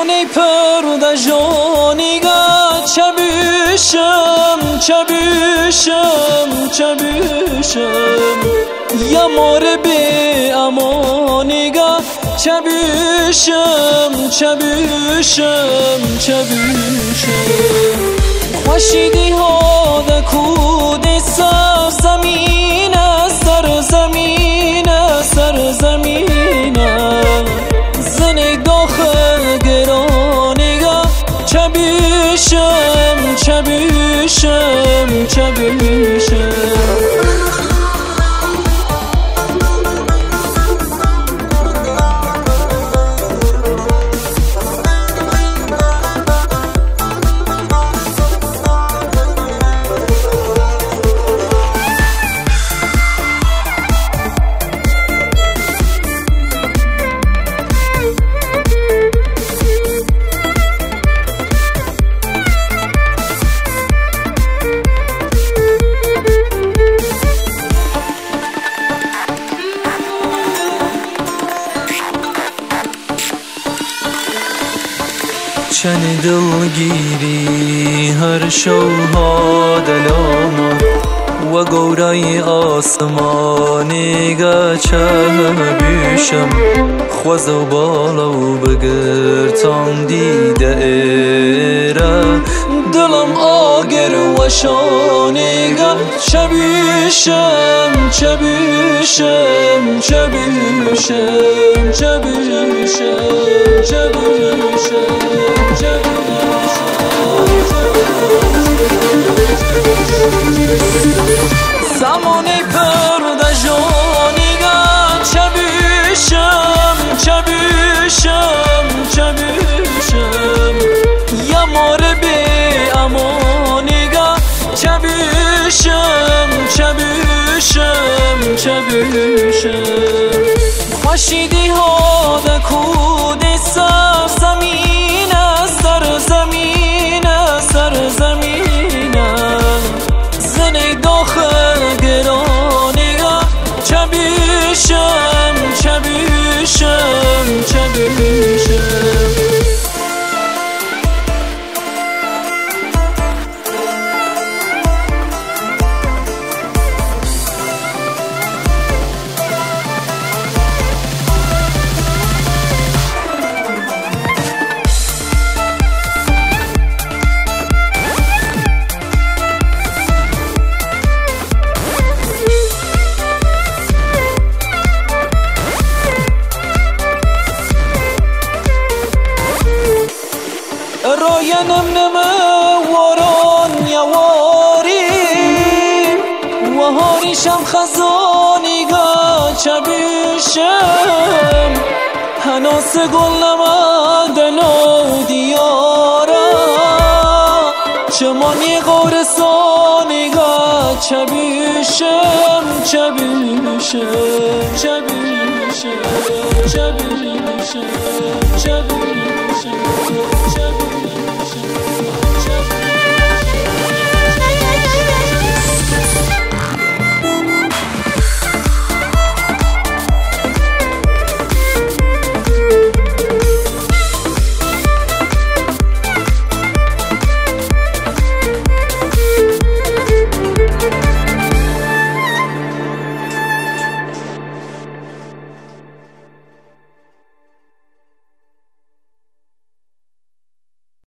زمانی پرده جانیگا چبیشم یا مار بی امانیگا چبیشم خوشیدی ها دا کود سر زمین زنی داخل گرانیگا چبیشم چنی دلگیری هر شوها دلاما و گورای آسمانی گا چبیشم خوز و بالا و بگرتان دیده ایره دلم آگر و شانیگا چبیشم زمانی پرده جانیگا چبیشم یا مار بی امانیگا چبیشم خوشیدی ها دا کود سر زمین زنی داخل گرانیگا چبیشم راینم نمه واران یواری و هاریشم خزانیگا چبیشم هناس گل نمه دلو دیارا چمانی غورسانیگا چبیشم